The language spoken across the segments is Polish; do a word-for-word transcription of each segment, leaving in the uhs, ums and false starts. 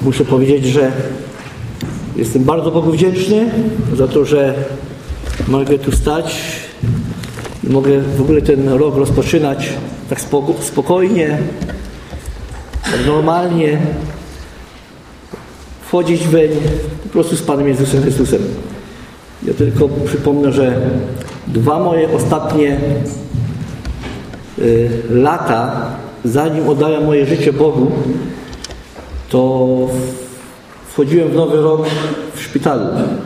muszę powiedzieć, że jestem bardzo Bogu wdzięczny za to, że mogę tu stać i mogę w ogóle ten rok rozpoczynać tak spokojnie, tak normalnie, wchodzić weń po prostu z Panem Jezusem Chrystusem. Ja tylko przypomnę, że dwa moje ostatnie y, lata, zanim oddałem moje życie Bogu, to wchodziłem w nowy rok w szpitalu.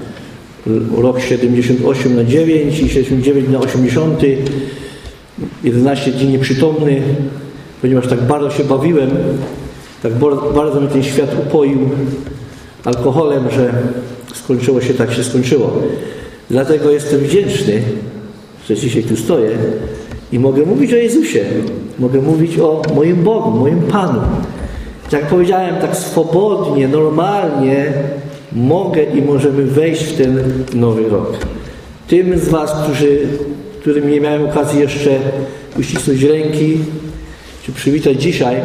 Rok siedemdziesiąt osiem na dziewięć i siedemdziesiąt dziewięć na osiemdziesiąt. jedenaście dni nieprzytomny, ponieważ tak bardzo się bawiłem, tak bardzo mnie ten świat upoił alkoholem, że skończyło się tak się skończyło. Dlatego jestem wdzięczny, że dzisiaj tu stoję i mogę mówić o Jezusie. Mogę mówić o moim Bogu, moim Panu. Jak powiedziałem, tak swobodnie, normalnie mogę i możemy wejść w ten nowy rok. Tym z Was, którzy, którym nie miałem okazji jeszcze uścisnąć ręki, czy przywitać dzisiaj,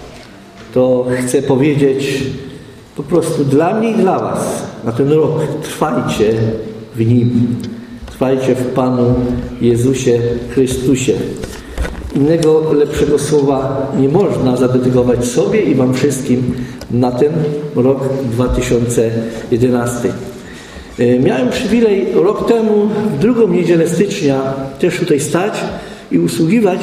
to chcę powiedzieć po prostu dla mnie i dla Was na ten rok trwajcie w Nim. Trwajcie w Panu Jezusie Chrystusie. Innego lepszego słowa nie można zadedykować sobie i Wam wszystkim na ten rok dwa tysiące jedenasty. Miałem przywilej rok temu, w drugą niedzielę stycznia, też tutaj stać i usługiwać.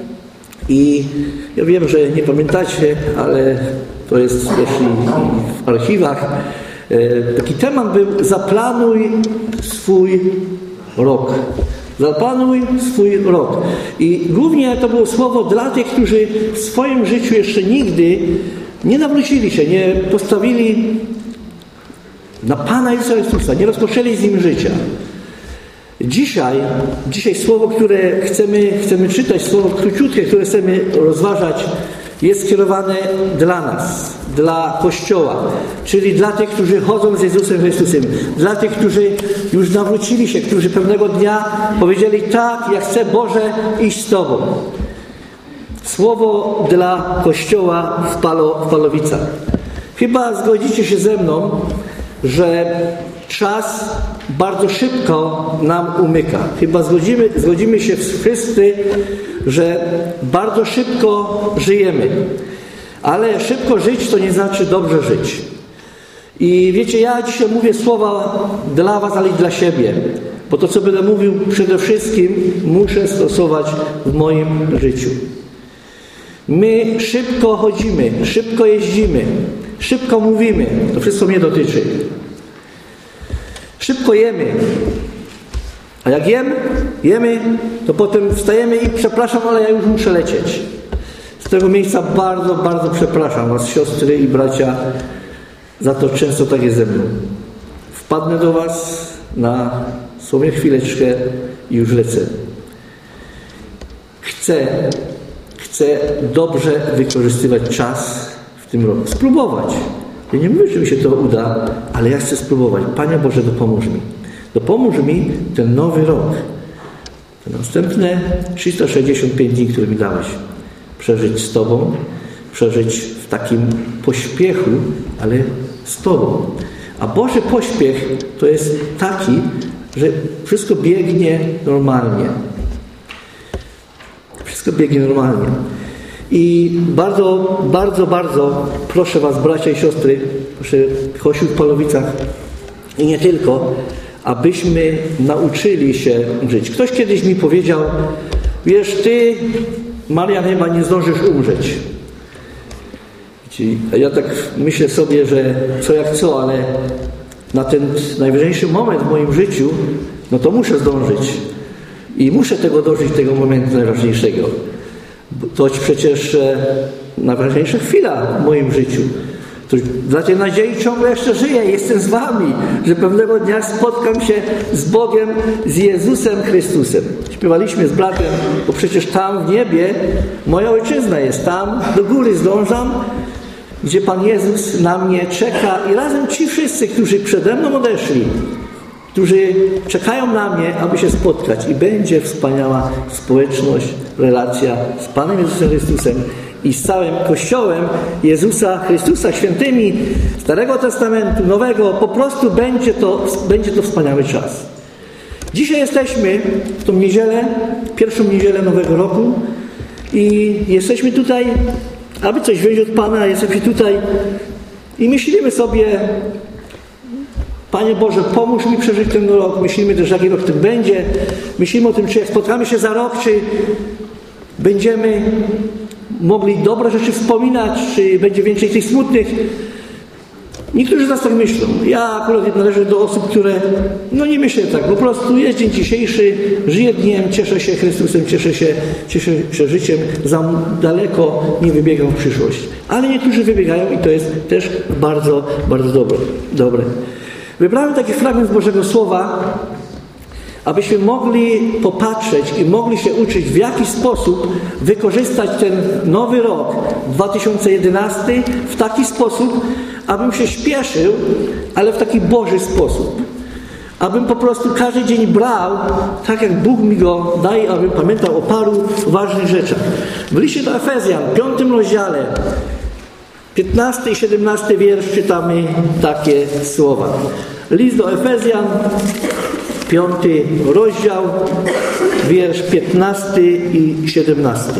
I ja wiem, że nie pamiętacie, ale to jest też i w archiwach. Taki temat był: zaplanuj swój rok. Zaplanuj swój rok. I głównie to było słowo dla tych, którzy w swoim życiu jeszcze nigdy nie nawrócili się, nie postawili na Pana Jezusa Chrystusa, nie rozpoczęli z Nim życia. Dzisiaj, dzisiaj słowo, które chcemy, chcemy czytać, słowo króciutkie, które chcemy rozważać, jest skierowane dla nas, dla Kościoła, czyli dla tych, którzy chodzą z Jezusem Chrystusem, dla tych, którzy już nawrócili się, którzy pewnego dnia powiedzieli: tak, ja chcę, Boże, iść z Tobą. Słowo dla Kościoła w, Palo, w Palowicach. Chyba zgodzicie się ze mną, że czas bardzo szybko nam umyka. Chyba zgodzimy, zgodzimy się wszyscy, że bardzo szybko żyjemy. Ale szybko żyć to nie znaczy dobrze żyć. I wiecie, ja dzisiaj mówię słowa dla Was, ale i dla siebie. Bo to, co będę mówił, przede wszystkim muszę stosować w moim życiu. My szybko chodzimy, szybko jeździmy, szybko mówimy. To wszystko mnie dotyczy. Szybko jemy. A jak jem, jemy, to potem wstajemy i przepraszam, ale ja już muszę lecieć. Z tego miejsca bardzo, bardzo przepraszam Was, siostry i bracia, za to często tak jest ze mną. Wpadnę do Was na sobie chwileczkę i już lecę. Chcę, chcę dobrze wykorzystywać czas w tym roku. Spróbować. Ja nie mówię, że mi się to uda, ale ja chcę spróbować. Panie Boże, dopomóż mi. Dopomóż mi ten nowy rok. Te następne trzysta sześćdziesiąt pięć dni, które mi dałeś. Przeżyć z Tobą, przeżyć w takim pośpiechu, ale z Tobą. A Boży pośpiech to jest taki, że wszystko biegnie normalnie. Wszystko biegnie normalnie. I bardzo, bardzo, bardzo proszę Was, bracia i siostry, proszę Kościół w Palowicach i nie tylko, abyśmy nauczyli się żyć. Ktoś kiedyś mi powiedział: wiesz, Ty, Marian, chyba nie zdążysz umrzeć. A ja tak myślę sobie, że co jak co, ale na ten najważniejszy moment w moim życiu, no to muszę zdążyć. I muszę tego dożyć, tego momentu najważniejszego. To przecież najważniejsza chwila w moim życiu. To dla tej nadziei ciągle jeszcze żyję, jestem z Wami, że pewnego dnia spotkam się z Bogiem, z Jezusem Chrystusem. Śpiewaliśmy z bratem, bo przecież tam w niebie moja ojczyzna jest, tam do góry zdążam, gdzie Pan Jezus na mnie czeka i razem ci wszyscy, którzy przede mną odeszli, którzy czekają na mnie, aby się spotkać, i będzie wspaniała społeczność, relacja z Panem Jezusem Chrystusem i z całym Kościołem Jezusa Chrystusa, świętymi Starego Testamentu, Nowego, po prostu będzie to, będzie to wspaniały czas. Dzisiaj jesteśmy w tą niedzielę, pierwszą niedzielę Nowego Roku i jesteśmy tutaj, aby coś wziąć od Pana, jesteśmy tutaj i myślimy sobie: Panie Boże, pomóż mi przeżyć ten rok. Myślimy też, jaki rok ten będzie. Myślimy o tym, czy jak spotkamy się za rok, czy będziemy mogli dobre rzeczy wspominać, czy będzie więcej tych smutnych. Niektórzy z nas tak myślą. Ja akurat należę do osób, które no nie myślę tak. Po prostu jest dzień dzisiejszy, żyję dniem, cieszę się Chrystusem, cieszę się, cieszę się życiem. Za daleko nie wybiegam w przyszłość. Ale niektórzy wybiegają i to jest też bardzo, bardzo dobre. dobre. Wybrałem taki fragment z Bożego Słowa, abyśmy mogli popatrzeć i mogli się uczyć, w jaki sposób wykorzystać ten nowy rok dwa tysiące jedenasty w taki sposób, abym się śpieszył, ale w taki Boży sposób. Abym po prostu każdy dzień brał, tak jak Bóg mi go daje, abym pamiętał o paru ważnych rzeczach. W liście do Efezjan, w piątym rozdziale, piętnasty i siedemnasty wiersz, czytamy takie słowa. List do Efezjan, piąty rozdział, wiersz piętnasty i siedemnasty.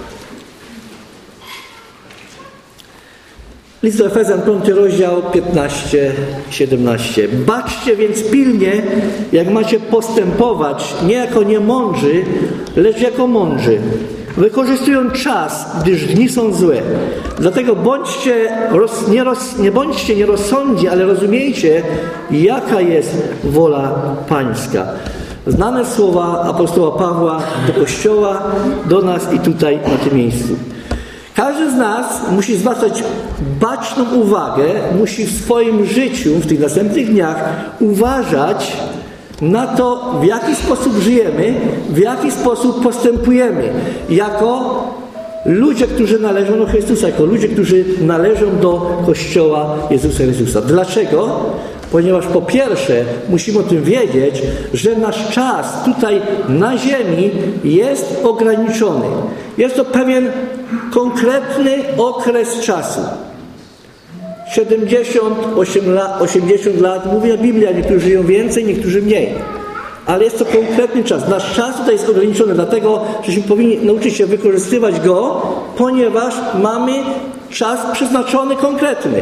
List do Efezjan, piąty rozdział, piętnaście siedemnaście. Baczcie więc pilnie, jak macie postępować, nie jako niemądrzy, lecz jako mądrzy, wykorzystując czas, gdyż dni są złe. Dlatego bądźcie roz, nie, roz, nie bądźcie nierozsądni, ale rozumiejcie, jaka jest wola Pańska. Znane słowa apostoła Pawła do Kościoła, do nas i tutaj na tym miejscu. Każdy z nas musi zwracać baczną uwagę, musi w swoim życiu, w tych następnych dniach uważać na to, w jaki sposób żyjemy, w jaki sposób postępujemy. Jako ludzie, którzy należą do Chrystusa, jako ludzie, którzy należą do Kościoła Jezusa Chrystusa. Dlaczego? Ponieważ po pierwsze musimy o tym wiedzieć, że nasz czas tutaj na ziemi jest ograniczony. Jest to pewien konkretny okres czasu. siedemdziesiąt, osiemdziesiąt lat, mówi Biblia, niektórzy żyją więcej, niektórzy mniej. Ale jest to konkretny czas. Nasz czas tutaj jest ograniczony, dlatego żeśmy powinni nauczyć się wykorzystywać go, ponieważ mamy czas przeznaczony konkretny.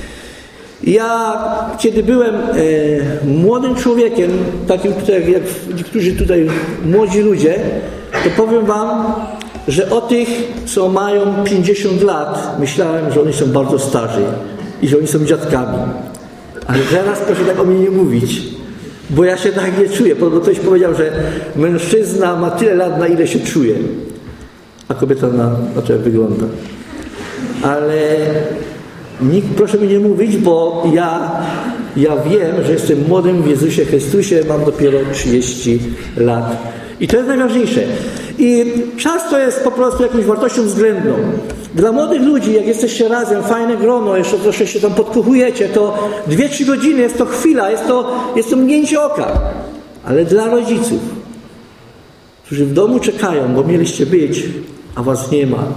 Ja, kiedy byłem e, młodym człowiekiem, takim tutaj, jak niektórzy tutaj młodzi ludzie, to powiem wam, że o tych, co mają pięćdziesiąt lat, myślałem, że oni są bardzo starzy i że oni są dziadkami. Ale teraz proszę tak o mnie nie mówić, bo ja się tak nie czuję. Podobno ktoś powiedział, że mężczyzna ma tyle lat, na ile się czuje, a kobieta na, na to jak wygląda. Ale nikt, proszę mi nie mówić, bo ja, ja wiem, że jestem młodym w Jezusie Chrystusie, mam dopiero trzydzieści lat. I to jest najważniejsze. I czas to jest po prostu jakąś wartością względną. Dla młodych ludzi, jak jesteście razem, fajne grono, jeszcze troszkę się tam podkuchujecie, to dwie, trzy godziny jest to chwila, jest to, jest to mgnięcie oka. Ale dla rodziców, którzy w domu czekają, bo mieliście być, a was nie ma,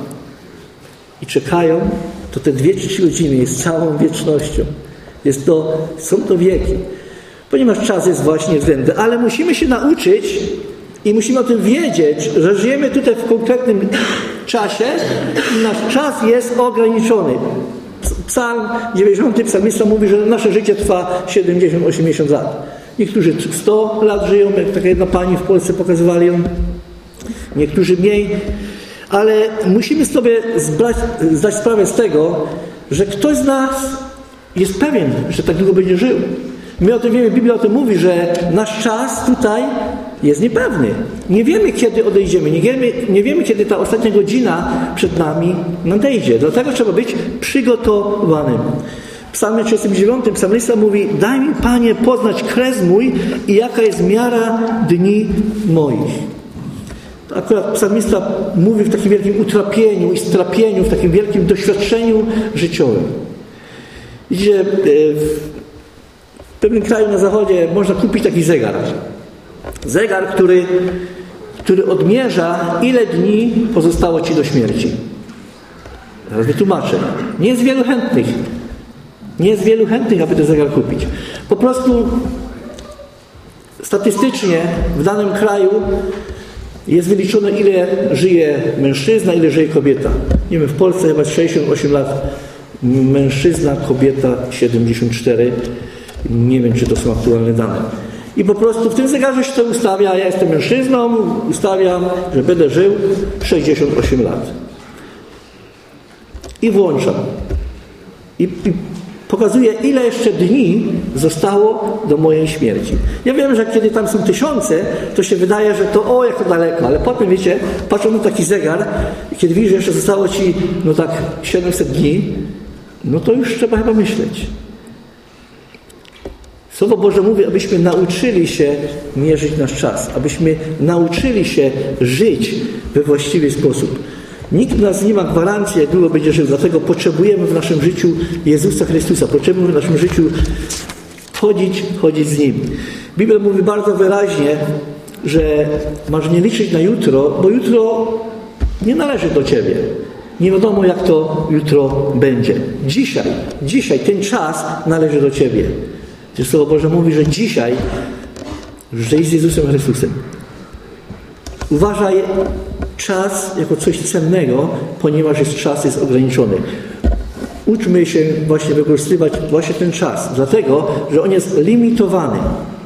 i czekają, to te dwie, trzy godziny jest całą wiecznością. Jest to, są to wieki. Ponieważ czas jest właśnie względny. Ale musimy się nauczyć i musimy o tym wiedzieć, że żyjemy tutaj w konkretnym czasie i nasz czas jest ograniczony. Psalm dziewięćdziesiąty, psalmista mówi, że nasze życie trwa siedemdziesiąt osiemdziesiąt lat. Niektórzy sto lat żyją, jak taka jedna pani w Polsce pokazywali ją. Niektórzy mniej. Ale musimy sobie zbrać, zdać sprawę z tego, że ktoś z nas jest pewien, że tak długo będzie żył. My o tym wiemy, Biblia o tym mówi, że nasz czas tutaj jest niepewny. Nie wiemy, kiedy odejdziemy. Nie wiemy, nie wiemy, kiedy ta ostatnia godzina przed nami nadejdzie. Dlatego trzeba być przygotowanym. W psalmie trzydziestym dziewiątym psalmista mówi: daj mi, Panie, poznać kres mój i jaka jest miara dni moich. Akurat psalmista mówi w takim wielkim utrapieniu i strapieniu, w takim wielkim doświadczeniu życiowym. Widzicie, w pewnym kraju na zachodzie można kupić taki zegar. Zegar, który, który odmierza, ile dni pozostało ci do śmierci. Zaraz wytłumaczę. Nie jest wielu chętnych. Nie jest wielu chętnych, aby ten zegar kupić. Po prostu statystycznie w danym kraju jest wyliczone, ile żyje mężczyzna, ile żyje kobieta. Nie wiem, w Polsce chyba sześćdziesiąt osiem lat mężczyzna, kobieta siedemdziesiąt cztery. Nie wiem, czy to są aktualne dane. I po prostu w tym zegarze się to ustawia, ja jestem mężczyzną, ustawiam, że będę żył sześćdziesiąt osiem lat. I włączam. I, i pokazuje, ile jeszcze dni zostało do mojej śmierci. Ja wiem, że kiedy tam są tysiące, to się wydaje, że to o, jak to daleko, ale potem, wiecie, patrzą na taki zegar i kiedy widzisz, że jeszcze zostało ci, no tak, siedemset dni, no to już trzeba chyba myśleć. Słowo Boże mówi, abyśmy nauczyli się mierzyć nasz czas, abyśmy nauczyli się żyć we właściwy sposób. Nikt z nas nie ma gwarancji, jak długo będzie żył, dlatego potrzebujemy w naszym życiu Jezusa Chrystusa, potrzebujemy w naszym życiu chodzić, chodzić z Nim. Biblia mówi bardzo wyraźnie, że masz nie liczyć na jutro, bo jutro nie należy do Ciebie. Nie wiadomo, jak to jutro będzie. Dzisiaj, dzisiaj ten czas należy do Ciebie. Słowo Boże mówi, że dzisiaj żyj z Jezusem Chrystusem. Uważaj czas jako coś cennego, ponieważ jest czas jest ograniczony. Uczmy się właśnie wykorzystywać właśnie ten czas, dlatego, że on jest limitowany.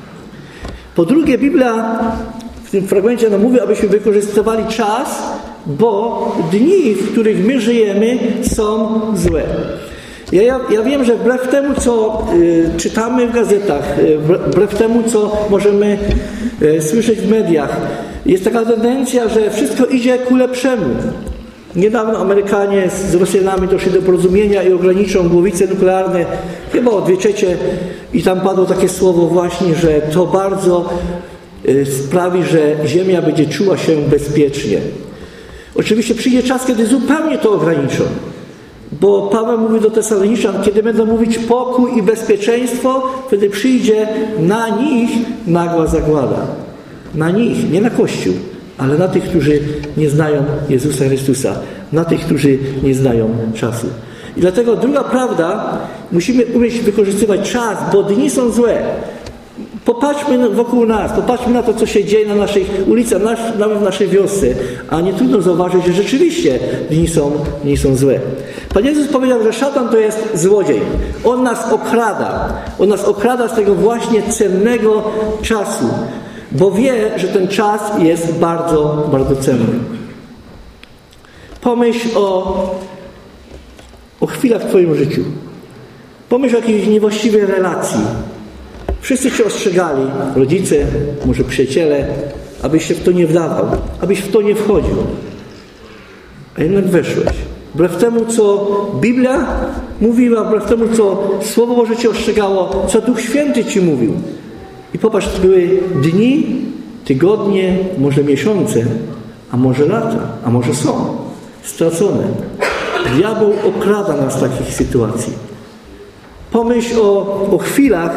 Po drugie, Biblia w tym fragmencie nam mówi, abyśmy wykorzystywali czas, bo dni, w których my żyjemy, są złe. Ja, ja, ja wiem, że wbrew temu, co y, czytamy w gazetach, y, wbrew temu, co możemy y, słyszeć w mediach, jest taka tendencja, że wszystko idzie ku lepszemu. Niedawno Amerykanie z Rosjanami doszli do porozumienia i ograniczą głowice nuklearne chyba o dwie trzecie i tam padło takie słowo właśnie, że to bardzo y, sprawi, że Ziemia będzie czuła się bezpiecznie. Oczywiście przyjdzie czas, kiedy zupełnie to ograniczą. Bo Paweł mówi do Tesaloniczan, kiedy będą mówić pokój i bezpieczeństwo, wtedy przyjdzie na nich nagła zagłada. Na nich, nie na Kościół, ale na tych, którzy nie znają Jezusa Chrystusa. Na tych, którzy nie znają czasu. I dlatego druga prawda, musimy umieć wykorzystywać czas, bo dni są złe. Popatrzmy wokół nas, popatrzmy na to, co się dzieje na naszych ulicach, nawet w naszej wiosce, a nie trudno zauważyć, że rzeczywiście dni są, dni są złe. Pan Jezus powiedział, że szatan to jest złodziej. On nas okrada. On nas okrada z tego właśnie cennego czasu, bo wie, że ten czas jest bardzo, bardzo cenny. Pomyśl o, o chwilach w Twoim życiu. Pomyśl o jakiejś niewłaściwej relacji. Wszyscy Cię ostrzegali, rodzice, może przyjaciele, abyś się w to nie wdawał, abyś w to nie wchodził. A jednak weszłeś. Wbrew temu, co Biblia mówiła, wbrew temu, co Słowo Boże Cię ostrzegało, co Duch Święty Ci mówił. I popatrz, to były dni, tygodnie, może miesiące, a może lata, a może są stracone. Diabeł okrada nas z takich sytuacji. Pomyśl o, o chwilach,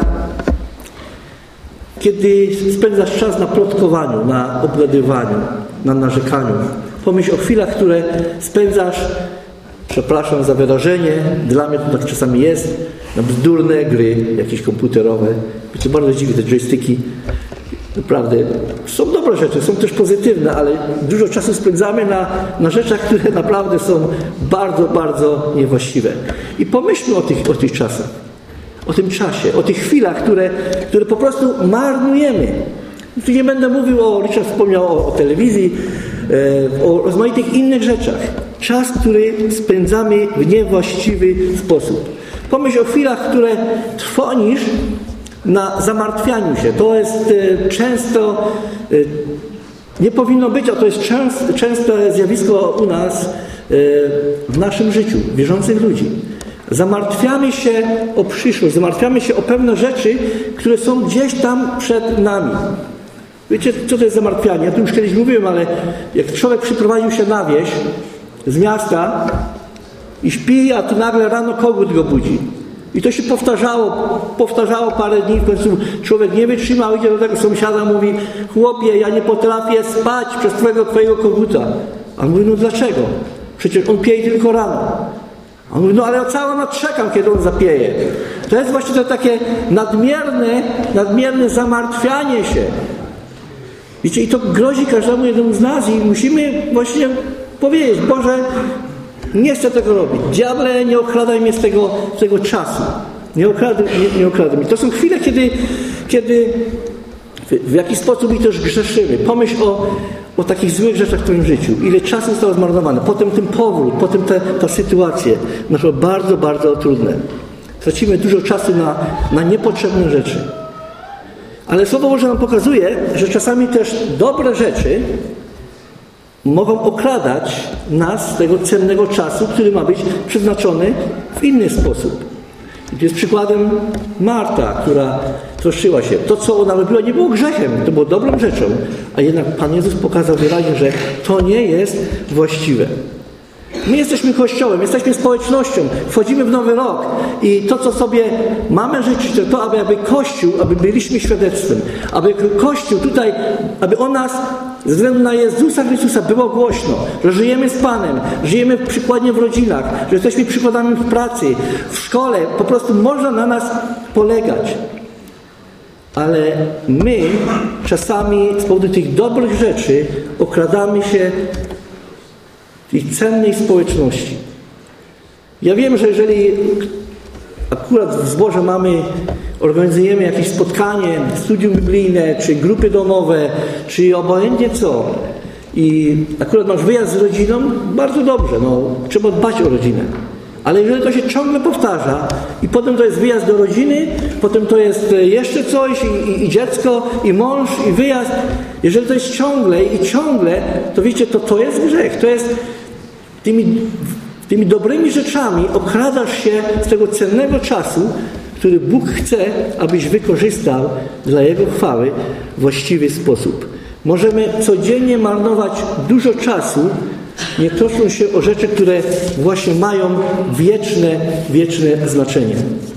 kiedy spędzasz czas na plotkowaniu, na obgadywaniu, na narzekaniu. Pomyśl o chwilach, które spędzasz, przepraszam za wyrażenie, dla mnie to tak czasami jest, na bzdurne gry jakieś komputerowe. To bardzo dziwi, te joysticki. Naprawdę są dobre rzeczy, są też pozytywne, ale dużo czasu spędzamy na, na rzeczach, które naprawdę są bardzo, bardzo niewłaściwe. I pomyślmy o tych, o tych czasach. O tym czasie, o tych chwilach, które, które po prostu marnujemy. Tu nie będę mówił o, Richard wspomniał o, o telewizji, e, o rozmaitych innych rzeczach. Czas, który spędzamy w niewłaściwy sposób. Pomyśl o chwilach, które trwonisz na zamartwianiu się. To jest e, często, e, nie powinno być, a to jest częst, częste zjawisko u nas e, w naszym życiu, wierzących ludzi. Zamartwiamy się o przyszłość, zamartwiamy się o pewne rzeczy, które są gdzieś tam przed nami. Wiecie, co to jest zamartwianie? Ja tu już kiedyś mówiłem, ale jak człowiek przyprowadził się na wieś z miasta i śpi, a tu nagle rano kogut go budzi. I to się powtarzało, powtarzało parę dni, w końcu człowiek nie wytrzymał, idzie do tego sąsiada, mówi: chłopie, ja nie potrafię spać przez twojego, twojego koguta. A on mówi: no dlaczego? Przecież on pije tylko rano. A on mówi, no ale ja całą noc czekam, kiedy on zapieje. To jest właśnie to takie nadmierne, nadmierne zamartwianie się. Wiecie, i to grozi każdemu jednemu z nas i musimy właśnie powiedzieć, Boże, nie chcę tego robić. Diable, nie okradaj mnie z tego, z tego czasu. Nie okradaj, nie, nie okradaj mnie. To są chwile, kiedy, kiedy w, w jakiś sposób i też grzeszymy. Pomyśl o, o takich złych rzeczach w Twoim życiu. Ile czasu zostało zmarnowane. Potem ten powrót, potem te, ta sytuacja. No to bardzo, bardzo trudne. Tracimy dużo czasu na, na niepotrzebne rzeczy. Ale Słowo Boże nam pokazuje, że czasami też dobre rzeczy mogą okradać nas z tego cennego czasu, który ma być przeznaczony w inny sposób. I to jest przykładem Marta, która troszczyła się. To, co ona robiła, nie było grzechem, to było dobrą rzeczą. A jednak Pan Jezus pokazał wyraźnie, że to nie jest właściwe. My jesteśmy Kościołem, jesteśmy społecznością, wchodzimy w nowy rok i to, co sobie mamy życzyć, to to, aby, aby Kościół, aby byliśmy świadectwem, aby Kościół tutaj, aby o nas ze względu na Jezusa Chrystusa było głośno, że żyjemy z Panem, żyjemy przykładnie w rodzinach, że jesteśmy przykładami w pracy, w szkole, po prostu można na nas polegać. Ale my czasami z powodu tych dobrych rzeczy okradamy się tej cennej społeczności. Ja wiem, że jeżeli akurat w zborze mamy, organizujemy jakieś spotkanie, studium biblijne, czy grupy domowe, czy obojętnie co, i akurat masz wyjazd z rodziną, bardzo dobrze, no, trzeba dbać o rodzinę. Ale jeżeli to się ciągle powtarza i potem to jest wyjazd do rodziny, potem to jest jeszcze coś i, i, i dziecko, i mąż, i wyjazd. Jeżeli to jest ciągle i ciągle, to wiecie, to to jest grzech. To jest tymi, tymi dobrymi rzeczami okradasz się z tego cennego czasu, który Bóg chce, abyś wykorzystał dla Jego chwały w właściwy sposób. Możemy codziennie marnować dużo czasu, nie troszcząc się o rzeczy, które właśnie mają wieczne, wieczne znaczenie.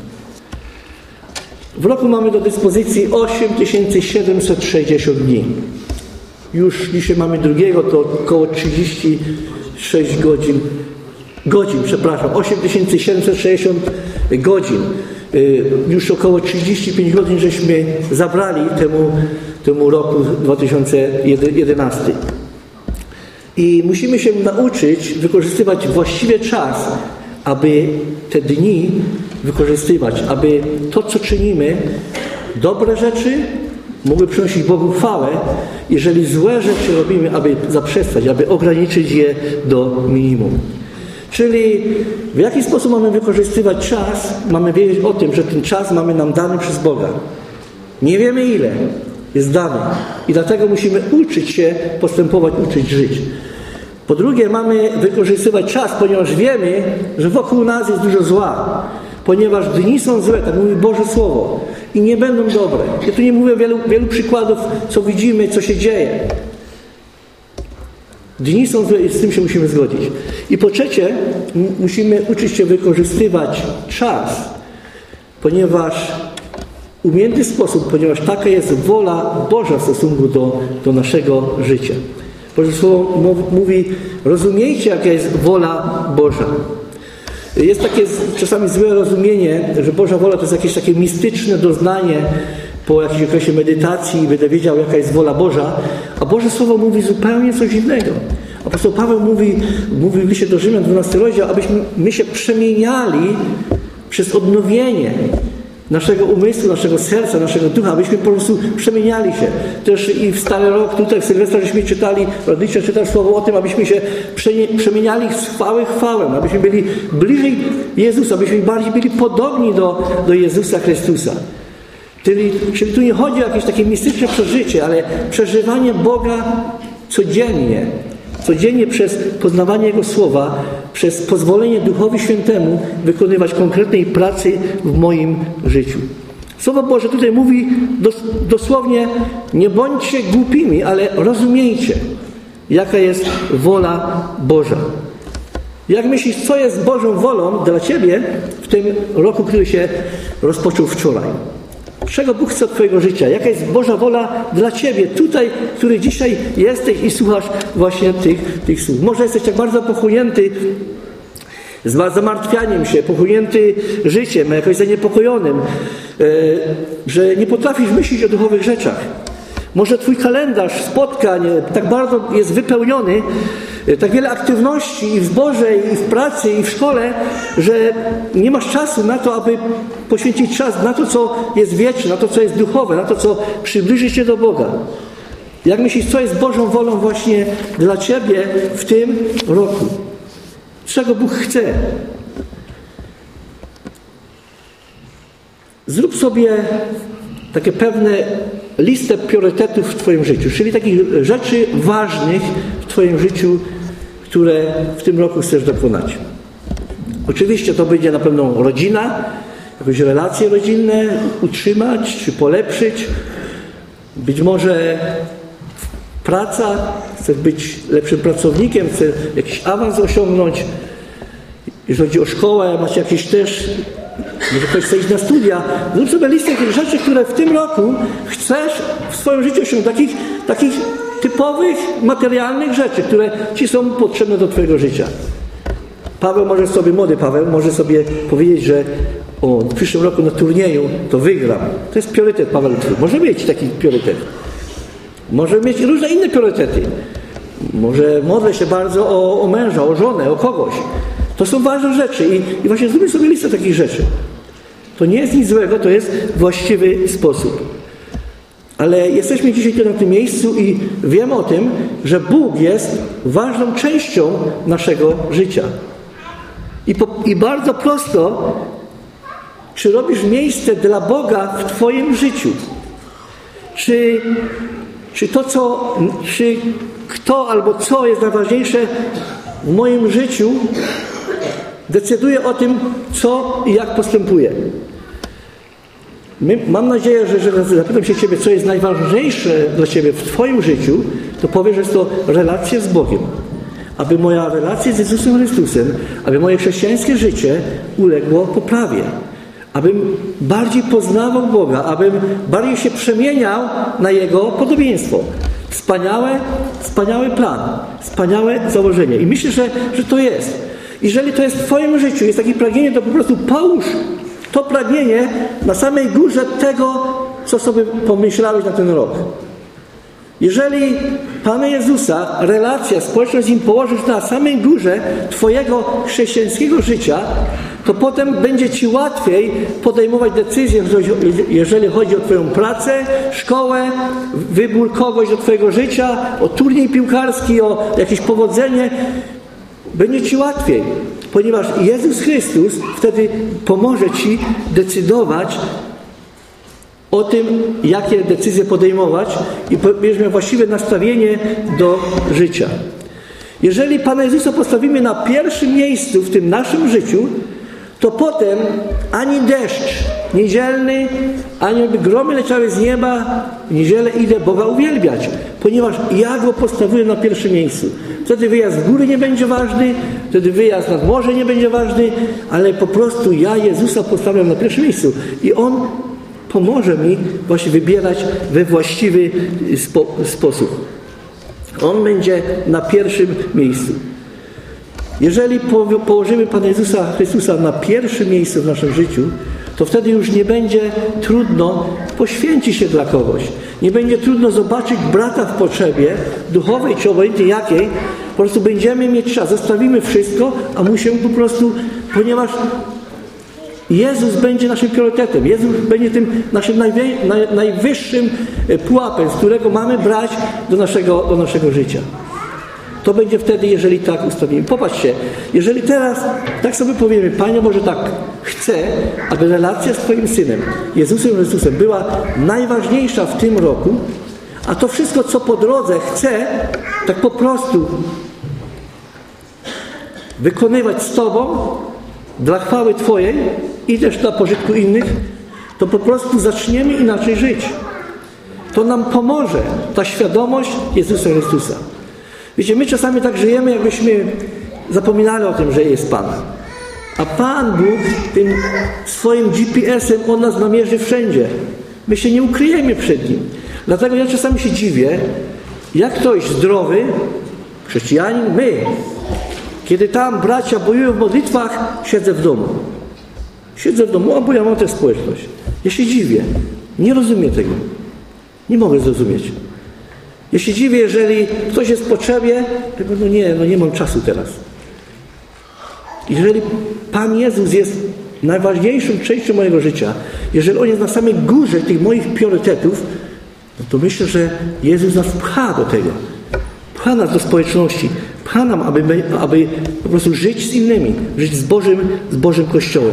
W roku mamy do dyspozycji osiem tysięcy siedemset sześćdziesiąt dni. Już dzisiaj mamy drugiego, to około trzydzieści sześć godzin. Godzin, przepraszam, osiem tysięcy siedemset sześćdziesiąt godzin. Już około trzydzieści pięć godzin żeśmy zabrali temu, temu roku dwa tysiące jedenastym. I musimy się nauczyć wykorzystywać właściwie czas, aby te dni wykorzystywać, aby to, co czynimy, dobre rzeczy mogły przynosić Bogu chwałę, jeżeli złe rzeczy robimy, aby zaprzestać, aby ograniczyć je do minimum. Czyli w jaki sposób mamy wykorzystywać czas? Mamy wiedzieć o tym, że ten czas mamy nam dany przez Boga. Nie wiemy ile jest dany. I dlatego musimy uczyć się postępować, uczyć żyć. Po drugie, mamy wykorzystywać czas, ponieważ wiemy, że wokół nas jest dużo zła. Ponieważ dni są złe, tak mówi Boże Słowo. I nie będą dobre. Ja tu nie mówię wielu, wielu przykładów, co widzimy, co się dzieje. Dni są złe i z tym się musimy zgodzić. I po trzecie, musimy uczyć się wykorzystywać czas, ponieważ w umiejętny sposób, ponieważ taka jest wola Boża w stosunku do, do naszego życia. Boże Słowo mówi, rozumiejcie, jaka jest wola Boża. Jest takie czasami złe rozumienie, że Boża wola to jest jakieś takie mistyczne doznanie po jakimś okresie medytacji i będę wiedział, jaka jest wola Boża, a Boże Słowo mówi zupełnie coś innego. Apostoł Paweł mówi, mówi w liście do Rzymian, dwunasty rozdział, abyśmy my się przemieniali przez odnowienie naszego umysłu, naszego serca, naszego ducha, abyśmy po prostu przemieniali się. Też i w Stary Rok, tutaj w Sylwestra, żeśmy czytali, Radycia czytał słowo o tym, abyśmy się przemieniali z chwały chwałę, abyśmy byli bliżej Jezusa, abyśmy bardziej byli podobni do, do Jezusa Chrystusa. Czyli, czyli tu nie chodzi o jakieś takie mistyczne przeżycie, ale przeżywanie Boga codziennie. Codziennie przez poznawanie Jego Słowa, przez pozwolenie Duchowi Świętemu wykonywać konkretnej pracy w moim życiu. Słowo Boże tutaj mówi dos, dosłownie, nie bądźcie głupimi, ale rozumiejcie, jaka jest wola Boża. Jak myślisz, co jest Bożą wolą dla Ciebie w tym roku, który się rozpoczął wczoraj? Czego Bóg chce od Twojego życia? Jaka jest Boża wola dla Ciebie tutaj, który dzisiaj jesteś i słuchasz właśnie tych, tych słów? Może jesteś tak bardzo pochłonięty z zamartwianiem się, pochłonięty życiem, jakoś zaniepokojonym, że nie potrafisz myśleć o duchowych rzeczach. Może twój kalendarz spotkań tak bardzo jest wypełniony, tak wiele aktywności i w zborze, i w pracy, i w szkole, że nie masz czasu na to, aby poświęcić czas na to, co jest wieczne, na to, co jest duchowe, na to, co przybliży cię do Boga. Jak myślisz, co jest Bożą wolą właśnie dla ciebie w tym roku? Czego Bóg chce? Zrób sobie takie pewne listę priorytetów w twoim życiu, czyli takich rzeczy ważnych w twoim życiu, które w tym roku chcesz dokonać. Oczywiście to będzie na pewno rodzina, jakieś relacje rodzinne utrzymać czy polepszyć. Być może praca, chcesz być lepszym pracownikiem, chcesz jakiś awans osiągnąć. Jeżeli chodzi o szkołę, macie jakieś też, może ktoś chce iść na studia, zrób sobie listę tych rzeczy, które w tym roku chcesz w swoim życiu osiągnąć. Takich, takich typowych, materialnych rzeczy, które ci są potrzebne do twojego życia. Paweł może sobie, młody Paweł, może sobie powiedzieć, że o, w przyszłym roku na turnieju to wygram. To jest priorytet Paweł. Może mieć taki priorytet. Może mieć różne inne priorytety. Może modlę się bardzo o, o męża, o żonę, o kogoś. To są ważne rzeczy i, i właśnie zróbmy sobie listę takich rzeczy. To nie jest nic złego, to jest właściwy sposób. Ale jesteśmy dzisiaj tu na tym miejscu i wiemy o tym, że Bóg jest ważną częścią naszego życia. I, po, i bardzo prosto, czy robisz miejsce dla Boga w twoim życiu? Czy, czy to, co, czy kto albo co jest najważniejsze w moim życiu, decyduje o tym, co i jak postępuję. My, mam nadzieję, że, że zapytam się Ciebie, co jest najważniejsze dla Ciebie w Twoim życiu, to powiesz, że jest to relacja z Bogiem. Aby moja relacja z Jezusem Chrystusem, aby moje chrześcijańskie życie uległo poprawie. Abym bardziej poznawał Boga, abym bardziej się przemieniał na Jego podobieństwo. Wspaniałe, wspaniały plan, wspaniałe założenie. I myślę, że, że to jest. Jeżeli to jest w Twoim życiu, jest takie pragnienie, to po prostu połóż to pragnienie na samej górze tego, co sobie pomyślałeś na ten rok. Jeżeli Pana Jezusa, relacja, społeczność z Nim położysz na samej górze Twojego chrześcijańskiego życia, to potem będzie Ci łatwiej podejmować decyzje, jeżeli chodzi o Twoją pracę, szkołę, wybór kogoś do Twojego życia, o turniej piłkarski, o jakieś powodzenie. Będzie Ci łatwiej, ponieważ Jezus Chrystus wtedy pomoże Ci decydować o tym, jakie decyzje podejmować i będziesz miał właściwe nastawienie do życia. Jeżeli Pana Jezusa postawimy na pierwszym miejscu w tym naszym życiu, to potem ani deszcz niedzielny, ani gromy leciały z nieba, w niedzielę idę Boga uwielbiać, ponieważ ja Go postawiłem na pierwszym miejscu. Wtedy wyjazd w góry nie będzie ważny, wtedy wyjazd nad morze nie będzie ważny, ale po prostu ja Jezusa postawiam na pierwszym miejscu i On pomoże mi właśnie wybierać we właściwy spo, sposób. On będzie na pierwszym miejscu. Jeżeli po, położymy Pana Jezusa Chrystusa na pierwszym miejscu w naszym życiu, to wtedy już nie będzie trudno poświęcić się dla kogoś. Nie będzie trudno zobaczyć brata w potrzebie, duchowej czy obojętnie jakiej. Po prostu będziemy mieć czas. Zostawimy wszystko, a musimy po prostu, ponieważ Jezus będzie naszym priorytetem. Jezus będzie tym naszym najwie, naj, najwyższym pułapem, z którego mamy brać do naszego, do naszego życia. To będzie wtedy, jeżeli tak ustawimy. Popatrzcie, jeżeli teraz tak sobie powiemy, Panie Boże, tak, chcę, aby relacja z Twoim Synem, Jezusem Chrystusem, była najważniejsza w tym roku, a to wszystko, co po drodze chcę, tak po prostu wykonywać z Tobą dla chwały Twojej i też dla pożytku innych, to po prostu zaczniemy inaczej żyć. To nam pomoże ta świadomość Jezusa Chrystusa. Wiecie, my czasami tak żyjemy, jakbyśmy zapominali o tym, że jest Pan. A Pan Bóg tym swoim G P S-em On nas namierzy wszędzie. My się nie ukryjemy przed Nim. Dlatego ja czasami się dziwię, jak ktoś zdrowy, chrześcijanin, my, Kiedy tam bracia bojują w modlitwach, siedzę w domu. Siedzę w domu, bo ja mam tę społeczność. Ja się dziwię. Nie rozumiem tego. Nie mogę zrozumieć. Ja się dziwię, jeżeli ktoś jest w potrzebie, to no nie, no nie mam czasu teraz. Jeżeli Pan Jezus jest najważniejszą częścią mojego życia, jeżeli On jest na samej górze tych moich priorytetów, no to myślę, że Jezus nas pcha do tego. Pcha nas do społeczności. Pcha nam, aby, my, aby po prostu żyć z innymi. Żyć z Bożym, z Bożym Kościołem.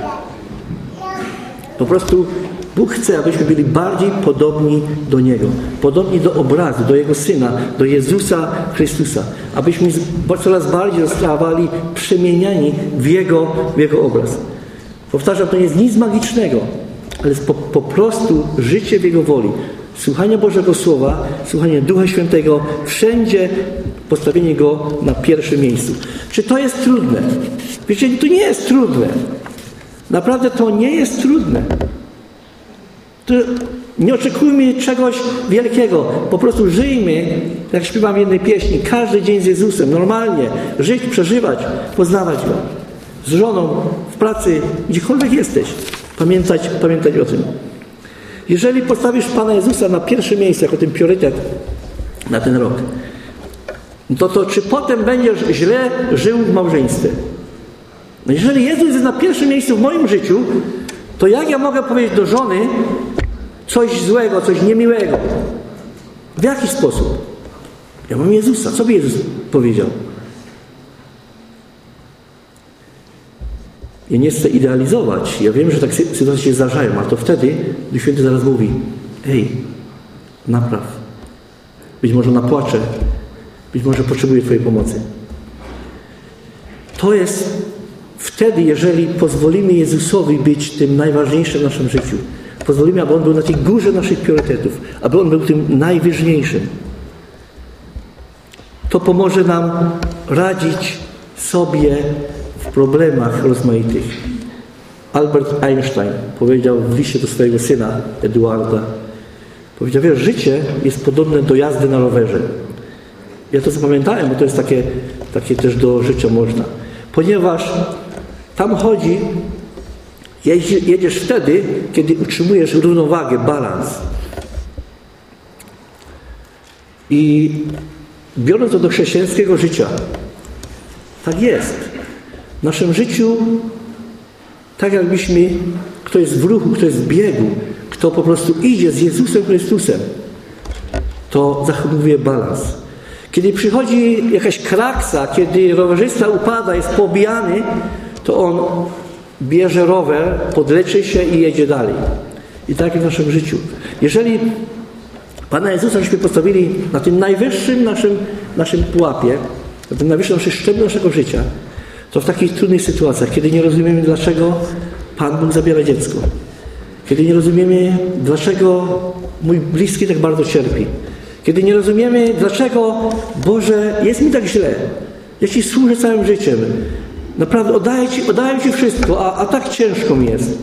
Po prostu Bóg chce, abyśmy byli bardziej podobni do Niego. Podobni do obrazu, do Jego Syna, do Jezusa Chrystusa. Abyśmy coraz bardziej zostawali przemieniani w Jego, w Jego obraz. Powtarzam, to nie jest nic magicznego, ale jest po, po prostu życie w Jego woli. Słuchanie Bożego Słowa, słuchanie Ducha Świętego, wszędzie postawienie Go na pierwszym miejscu. Czy to jest trudne? Wiecie, to nie jest trudne. Naprawdę to nie jest trudne. To nie oczekujmy czegoś wielkiego. Po prostu żyjmy, jak śpiewam w jednej pieśni, każdy dzień z Jezusem, normalnie. Żyć, przeżywać, poznawać Go. Z żoną, w pracy, gdziekolwiek jesteś. Pamiętać, pamiętać o tym. Jeżeli postawisz Pana Jezusa na pierwsze miejsce, jako ten priorytet na ten rok, to, to czy potem będziesz źle żył w małżeństwie? No jeżeli Jezus jest na pierwszym miejscu w moim życiu, to jak ja mogę powiedzieć do żony coś złego, coś niemiłego? W jaki sposób? Ja mam Jezusa. Co by Jezus powiedział? Ja nie chcę idealizować. Ja wiem, że tak sytuacje się zdarzają, a to wtedy Duch Święty zaraz mówi: ej, napraw. Być może ona płacze. Być może potrzebuje Twojej pomocy. To jest wtedy, jeżeli pozwolimy Jezusowi być tym najważniejszym w naszym życiu. Pozwolimy, aby On był na tej górze naszych priorytetów. Aby On był tym najważniejszym. To pomoże nam radzić sobie w problemach rozmaitych. Albert Einstein powiedział w liście do swojego syna Eduarda, powiedział: wiesz, życie jest podobne do jazdy na rowerze. Ja to zapamiętałem, bo to jest takie, takie też do życia można. Ponieważ tam chodzi, jedziesz wtedy, kiedy utrzymujesz równowagę, balans. I biorąc to do chrześcijańskiego życia, tak jest. W naszym życiu, tak jakbyśmy, kto jest w ruchu, kto jest w biegu, kto po prostu idzie z Jezusem Chrystusem, to zachowuje balans. Kiedy przychodzi jakaś kraksa, kiedy rowerzysta upada, jest pobijany, to on bierze rower, podleczy się i jedzie dalej. I tak w naszym życiu. Jeżeli Pana Jezusa żeśmy postawili na tym najwyższym naszym, naszym pułapie, na tym najwyższym naszym szczeblu naszego życia, to w takich trudnych sytuacjach, kiedy nie rozumiemy, dlaczego Pan Bóg zabiera dziecko, kiedy nie rozumiemy, dlaczego mój bliski tak bardzo cierpi, kiedy nie rozumiemy, dlaczego, Boże, jest mi tak źle, ja Ci służę całym życiem, naprawdę oddaję Ci, oddaję Ci wszystko, a, a tak ciężko mi jest.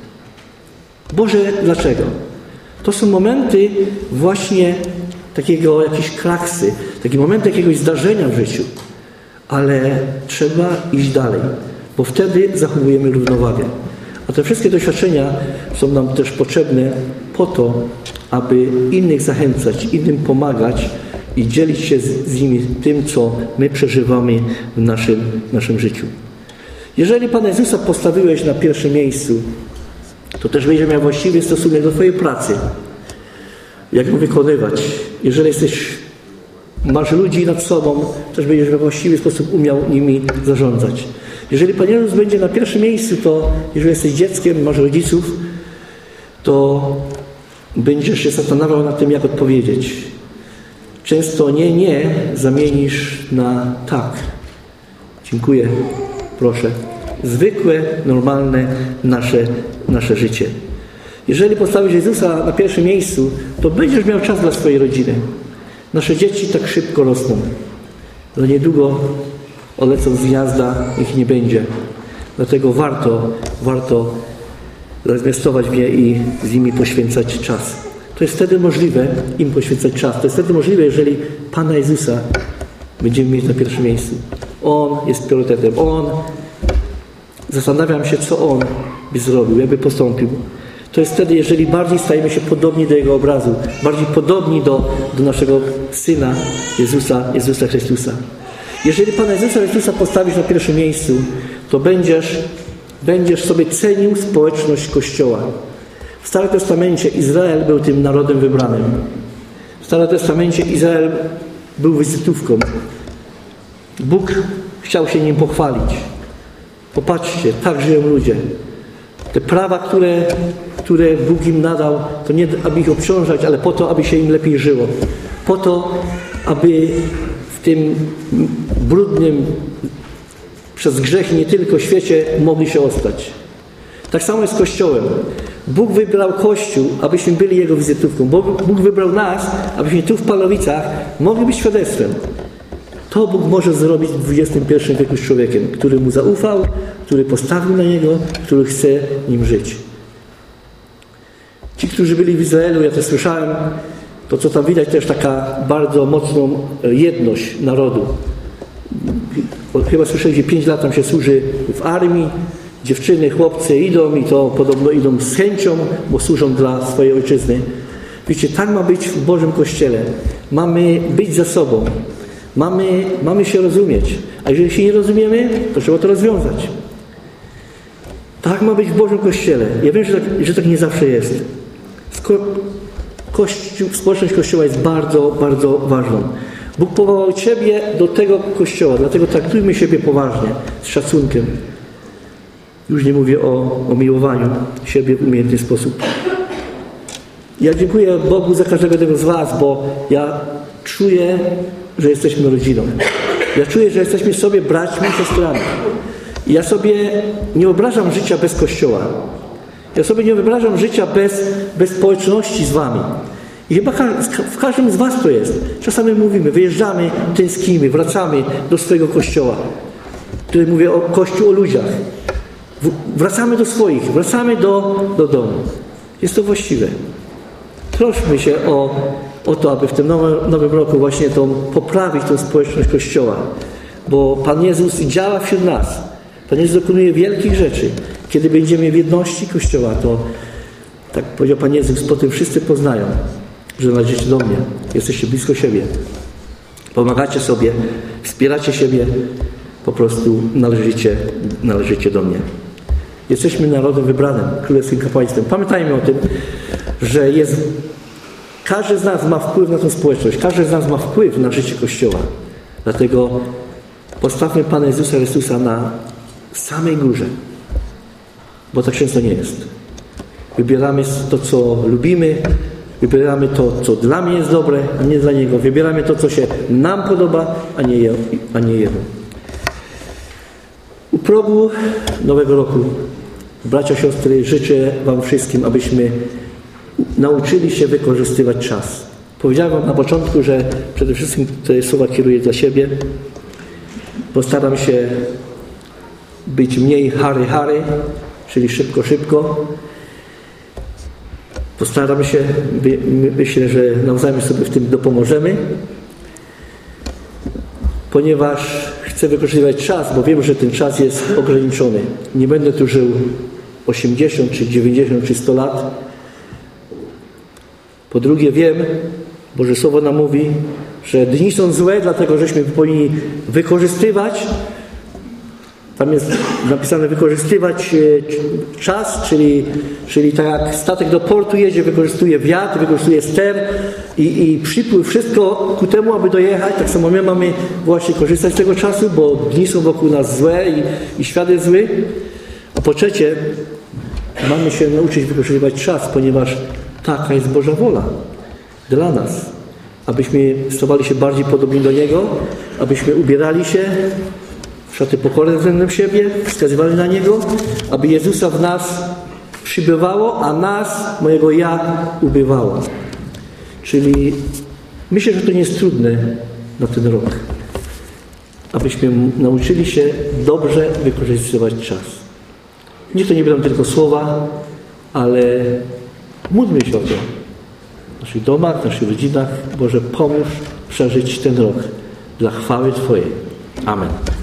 Boże, dlaczego? To są momenty właśnie takiego jakiejś kraksy, takie momenty jakiegoś zdarzenia w życiu. Ale trzeba iść dalej, bo wtedy zachowujemy równowagę. A te wszystkie doświadczenia są nam też potrzebne po to, aby innych zachęcać, innym pomagać i dzielić się z, z nimi tym, co my przeżywamy w naszym, w naszym życiu. Jeżeli Pana Jezusa postawiłeś na pierwszym miejscu, to też będziesz miał właściwy stosunek do Twojej pracy. Jak ją wykonywać. Jeżeli jesteś, masz ludzi nad sobą, też będziesz we właściwy sposób umiał nimi zarządzać. Jeżeli Pan Jezus będzie na pierwszym miejscu, to jeżeli jesteś dzieckiem, masz rodziców, to będziesz się zastanawiał nad tym, jak odpowiedzieć. Często nie, nie zamienisz na tak. Dziękuję, proszę. Zwykłe, normalne nasze, nasze życie. Jeżeli postawisz Jezusa na pierwszym miejscu, to będziesz miał czas dla swojej rodziny. Nasze dzieci tak szybko rosną. Za niedługo odlecą z gniazda, ich nie będzie. Dlatego warto, warto zainwestować w nie i z nimi poświęcać czas. To jest wtedy możliwe im poświęcać czas. To jest wtedy możliwe, jeżeli Pana Jezusa będziemy mieć na pierwszym miejscu. On jest priorytetem. On. Zastanawiam się, co On by zrobił, jakby postąpił. To jest wtedy, jeżeli bardziej stajemy się podobni do Jego obrazu, bardziej podobni do, do naszego Syna Jezusa, Jezusa Chrystusa. Jeżeli Pana Jezusa Chrystusa postawisz na pierwszym miejscu, to będziesz, będziesz sobie cenił społeczność Kościoła. W Starym Testamencie Izrael był tym narodem wybranym. W Starym Testamencie Izrael był wizytówką. Bóg chciał się nim pochwalić. Popatrzcie, tak żyją ludzie. Te prawa, które, które Bóg im nadał, to nie aby ich obciążać, ale po to, aby się im lepiej żyło. Po to, aby w tym brudnym przez grzech nie tylko świecie mogli się ostać. Tak samo jest z Kościołem. Bóg wybrał Kościół, abyśmy byli Jego wizytówką. Bóg wybrał nas, abyśmy tu w Palowicach mogli być świadectwem. To Bóg może zrobić w dwudziestym pierwszym wieku z człowiekiem, który Mu zaufał, który postawił na Niego, który chce nim żyć. Ci, którzy byli w Izraelu, ja też słyszałem, to co tam widać, też taka bardzo mocną jedność narodu. Chyba słyszeli, że pięć lat tam się służy w armii, dziewczyny, chłopcy idą i to podobno idą z chęcią, bo służą dla swojej ojczyzny. Wiecie, tak ma być w Bożym Kościele. Mamy być ze sobą. Mamy, mamy się rozumieć. A jeżeli się nie rozumiemy, to trzeba to rozwiązać. Tak ma być w Bożym Kościele. Ja wiem, że tak, że tak nie zawsze jest. Sko- Kościół, społeczność Kościoła jest bardzo, bardzo ważną. Bóg powołał Ciebie do tego Kościoła, dlatego traktujmy siebie poważnie, z szacunkiem. Już nie mówię o, o miłowaniu siebie w umiejętny sposób. Ja dziękuję Bogu za każdego tego z Was, bo ja czuję, że jesteśmy rodziną. Ja czuję, że jesteśmy sobie braćmi i siostrami. I ja sobie nie wyobrażam życia bez Kościoła. Ja sobie nie wyobrażam życia bez, bez społeczności z Wami. I chyba w każdym z Was to jest. Czasami mówimy, wyjeżdżamy, tęsknimy, wracamy do swojego Kościoła. Tutaj mówię o Kościół, o ludziach. Wracamy do swoich, wracamy do, do domu. Jest to właściwe. Troszmy się o, o to, aby w tym nowym, nowym roku właśnie tą, poprawić tą społeczność Kościoła. Bo Pan Jezus działa wśród nas. Pan Jezus dokonuje wielkich rzeczy. Kiedy będziemy w jedności Kościoła, to tak powiedział Pan Jezus, po tym wszyscy poznają, że należycie do mnie. Jesteście blisko siebie. Pomagacie sobie, wspieracie siebie. Po prostu należycie, należycie do mnie. Jesteśmy narodem wybranym, królewskim kapłaństwem. Pamiętajmy o tym, że jest, każdy z nas ma wpływ na tę społeczność. Każdy z nas ma wpływ na życie Kościoła. Dlatego postawmy Pana Jezusa Chrystusa na samej górze. Bo tak często nie jest. Wybieramy to, co lubimy. Wybieramy to, co dla mnie jest dobre, a nie dla Niego. Wybieramy to, co się nam podoba, a nie, je, a nie Jemu. U progu nowego roku, bracia, siostry, życzę Wam wszystkim, abyśmy nauczyli się wykorzystywać czas. Powiedziałem Wam na początku, że przede wszystkim te słowa kieruję dla siebie. Postaram się być mniej hary, hary, czyli szybko, szybko. Postaram się, myślę, że nawzajem sobie w tym dopomożemy, ponieważ chcę wykorzystywać czas, bo wiem, że ten czas jest ograniczony. Nie będę tu żył osiemdziesiąt, czy dziewięćdziesiąt, czy sto lat. Po drugie wiem, Boże Słowo nam mówi, że dni są złe, dlatego żeśmy powinni wykorzystywać, tam jest napisane wykorzystywać czas, czyli, czyli tak jak statek do portu jedzie, wykorzystuje wiatr, wykorzystuje ster i, i przypływ, wszystko ku temu, aby dojechać. Tak samo my mamy właśnie korzystać z tego czasu, bo dni są wokół nas złe i, i świat jest zły. A po trzecie, mamy się nauczyć wykorzystywać czas, ponieważ taka jest Boża wola dla nas. Abyśmy stawali się bardziej podobni do Niego, abyśmy ubierali się w szaty pokory względem siebie, wskazywali na Niego, aby Jezusa w nas przybywało, a nas, mojego ja, ubywało. Czyli myślę, że to nie jest trudne na ten rok. Abyśmy nauczyli się dobrze wykorzystywać czas. Niech to nie będą tylko słowa, ale módlmy się o to. W naszych domach, w naszych rodzinach. Boże, pomóż przeżyć ten rok dla chwały Twojej. Amen.